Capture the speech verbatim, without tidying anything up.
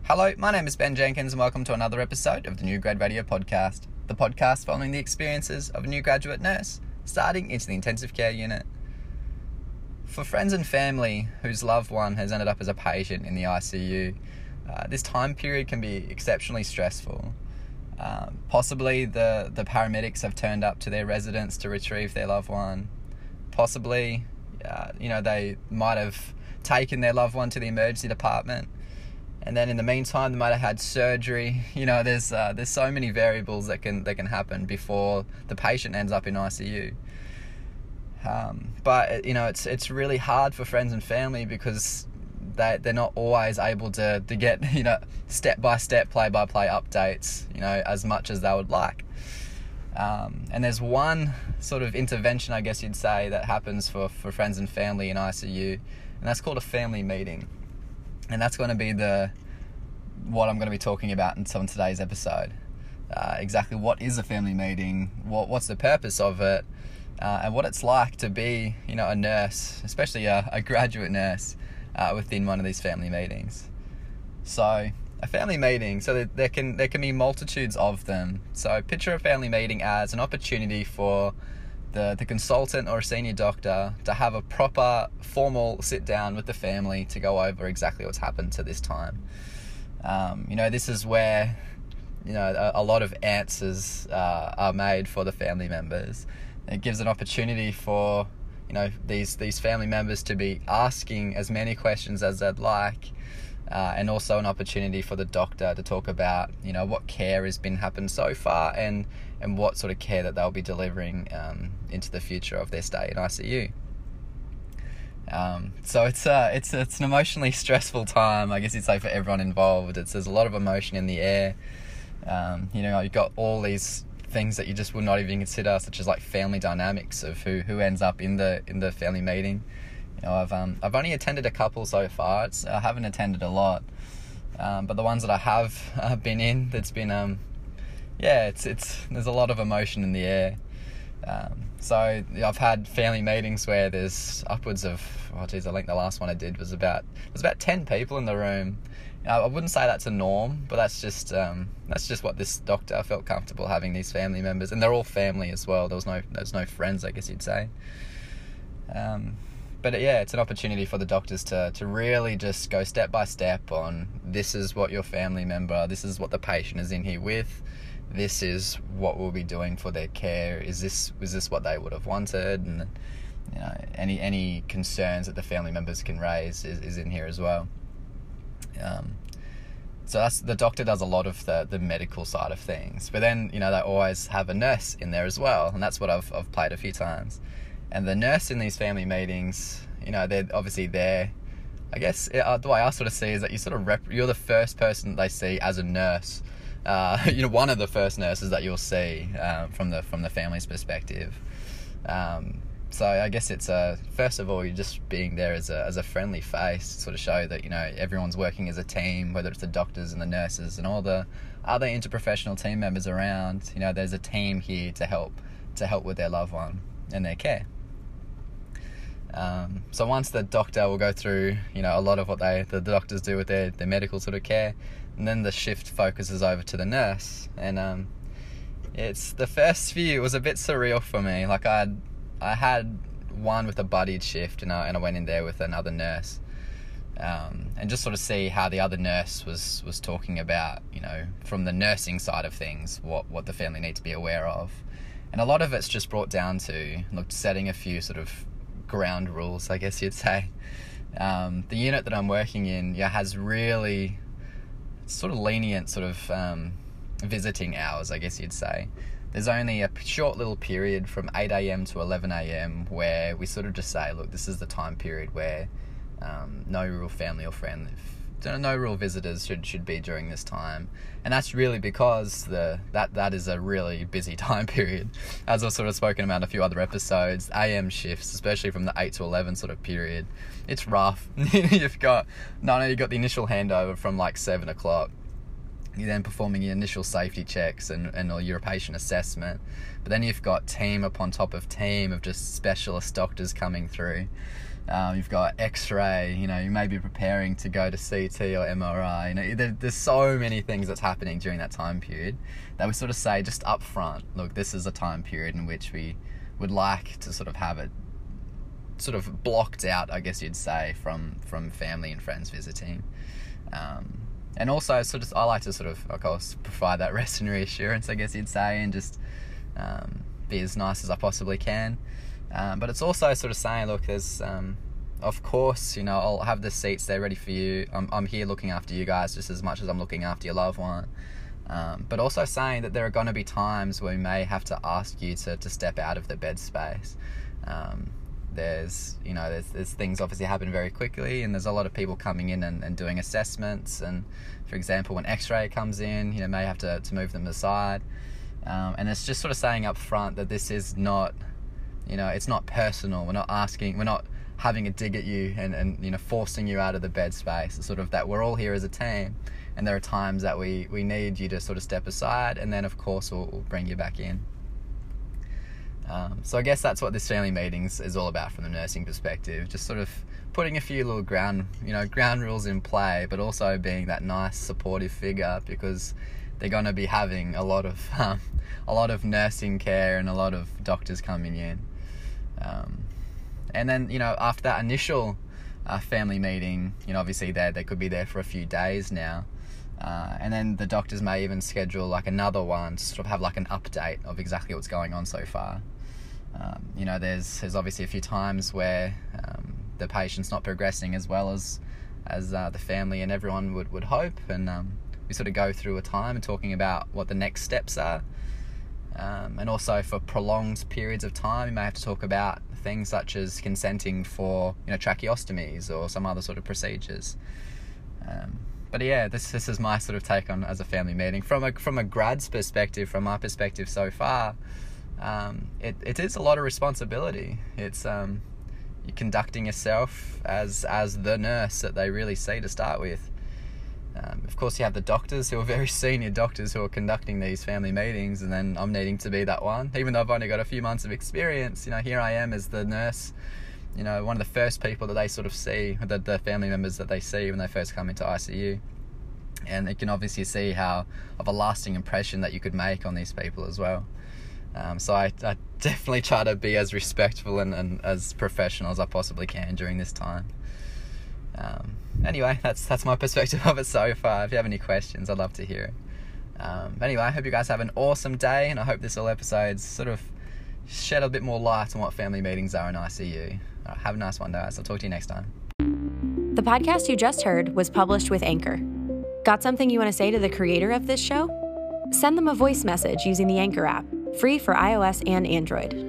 Hello, my name is Ben Jenkins and welcome to another episode of the New Grad Radio Podcast, the podcast following the experiences of a new graduate nurse starting into the intensive care unit. For friends and family whose loved one has ended up as a patient in the I C U, uh, this time period can be exceptionally stressful. Um, possibly the, the paramedics have turned up to their residence to retrieve their loved one. Possibly, uh, you know, they might have taken their loved one to the emergency department. And then in the meantime, they might have had surgery. You know, there's uh, there's so many variables that can that can happen before the patient ends up in I C U. Um, but you know, it's it's really hard for friends and family because they they're not always able to to get you know step by step, play by play updates. You know, as much as they would like. Um, and there's one sort of intervention, I guess you'd say, that happens for for friends and family in I C U, and that's called a family meeting. And that's going to be the what I'm going to be talking about in some today's episode. Uh, exactly what is a family meeting, what what's the purpose of it, uh, and what it's like to be, you know, a nurse, especially a, a graduate nurse, uh, within one of these family meetings. So a family meeting, so there, there can there can be multitudes of them. So picture a family meeting as an opportunity for The, the consultant or a senior doctor to have a proper formal sit down with the family to go over exactly what's happened to this time. Um, you know, this is where, you know, a, a lot of answers uh, are made for the family members. It gives an opportunity for, you know, these, these family members to be asking as many questions as they'd like, uh, and also an opportunity for the doctor to talk about, you know, what care has been happened so far and and what sort of care that they'll be delivering um, into the future of their stay in I C U. Um, so it's uh, it's it's an emotionally stressful time, I guess you'd say, for everyone involved. It's there's a lot of emotion in the air. Um, you know, you've got all these things that you just would not even consider, such as like family dynamics of who, who ends up in the in the family meeting. You know, I've um I've only attended a couple so far. It's, I haven't attended a lot, um, but the ones that I have uh, been in, that's been um. Yeah, it's it's there's a lot of emotion in the air. Um, so I've had family meetings where there's upwards of, oh geez, I think the last one I did was about there's about ten people in the room. You know, I wouldn't say that's a norm, but that's just um, that's just what this doctor felt comfortable having, these family members, and they're all family as well. There was no there's no friends, I guess you'd say. Um, but yeah, it's an opportunity for the doctors to to really just go step by step on, this is what your family member, this is what the patient is in here with. This is what we'll be doing for their care. Is this is this what they would have wanted? And you know, any any concerns that the family members can raise is, is in here as well. Um, so that's the doctor does a lot of the, the medical side of things, but then you know they always have a nurse in there as well, and that's what I've I've played a few times. And the nurse in these family meetings, you know, they're obviously there. I guess uh, the way I sort of see is that you sort of rep- you're the first person that they see as a nurse. Uh, you know, one of the first nurses that you'll see um, from the from the family's perspective. Um, so I guess it's uh, first of all, you're just being there as a as a friendly face, to sort of show that you know everyone's working as a team, whether it's the doctors and the nurses and all the other interprofessional team members around. You know, there's a team here to help to help with their loved one and their care. Um, so once the doctor will go through, you know, a lot of what they the doctors do with their, their medical sort of care. And then the shift focuses over to the nurse, and um, it's the first few. It was a bit surreal for me. Like I, had, I had one with a buddied shift, and I and I went in there with another nurse, um, and just sort of see how the other nurse was was talking about, you know, from the nursing side of things, what what the family need to be aware of, and a lot of it's just brought down to look setting a few sort of ground rules, I guess you'd say. Um, the unit that I'm working in, yeah, has really sort of lenient sort of um, visiting hours, I guess you'd say. There's only a short little period from eight a.m. to eleven a.m. where we sort of just say, look, this is the time period where um, no real family or friend, no real visitors should should be during this time. And that's really because the that that is a really busy time period. As I've sort of spoken about in a few other episodes, A M shifts, especially from the eight to eleven sort of period, it's rough. You've got, not only you got the initial handover from like seven o'clock, you're then performing your initial safety checks and, and all your patient assessment, but then you've got team upon top of team of just specialist doctors coming through. Um, you've got X-ray, you know, you may be preparing to go to C T or M R I. You know, there, there's so many things that's happening during that time period that we sort of say just up front, look, this is a time period in which we would like to sort of have it sort of blocked out, I guess you'd say, from, from family and friends visiting. Um, and also, sort of, I like to sort of, of course, provide that rest and reassurance, I guess you'd say, and just um, be as nice as I possibly can. Um, but it's also sort of saying, look, there's, um, of course, you know, I'll have the seats there ready for you. I'm, I'm here looking after you guys just as much as I'm looking after your loved one. Um, but also saying that there are going to be times where we may have to ask you to, to step out of the bed space. Um, there's, you know, there's, there's things obviously happen very quickly, and there's a lot of people coming in and, and doing assessments. And, for example, when X-ray comes in, you know, may have to, to move them aside. Um, and it's just sort of saying up front that this is not... You know, it's not personal. We're not asking, we're not having a dig at you and, and, you know, forcing you out of the bed space. It's sort of that we're all here as a team, and there are times that we, we need you to sort of step aside, and then, of course, we'll, we'll bring you back in. Um, so I guess that's what this family meetings is all about from the nursing perspective, just sort of putting a few little ground, you know, ground rules in play, but also being that nice, supportive figure, because they're going to be having a lot of, um, a lot of nursing care and a lot of doctors coming in. Um, and then, you know, after that initial uh, family meeting, you know, obviously they they could be there for a few days now. Uh, and then the doctors may even schedule like another one to sort of have like an update of exactly what's going on so far. Um, you know, there's there's obviously a few times where um, the patient's not progressing as well as as uh, the family and everyone would, would hope. And um, we sort of go through a time and talking about what the next steps are. Um, and also for prolonged periods of time, you may have to talk about things such as consenting for, you know, tracheostomies or some other sort of procedures. Um, but yeah, this this is my sort of take on as a family meeting from a from a grad's perspective, from my perspective so far. Um, it it is a lot of responsibility. It's um, you're conducting yourself as as the nurse that they really see to start with. Um, of course, you have the doctors who are very senior doctors who are conducting these family meetings, and then I'm needing to be that one. Even though I've only got a few months of experience, you know, here I am as the nurse, you know, one of the first people that they sort of see, the, the family members that they see when they first come into I C U. And you can obviously see how of a lasting impression that you could make on these people as well. Um, so I, I definitely try to be as respectful and, and as professional as I possibly can during this time. Um, anyway, that's that's my perspective of it so far. If you have any questions, I'd love to hear it. Um, anyway, I hope you guys have an awesome day, and I hope this all episodes sort of shed a bit more light on what family meetings are in I C U. Right, have a nice one, guys. I'll talk to you next time. The podcast you just heard was published with Anchor. Got something you want to say to the creator of this show? Send them a voice message using the Anchor app, free for iOS and Android.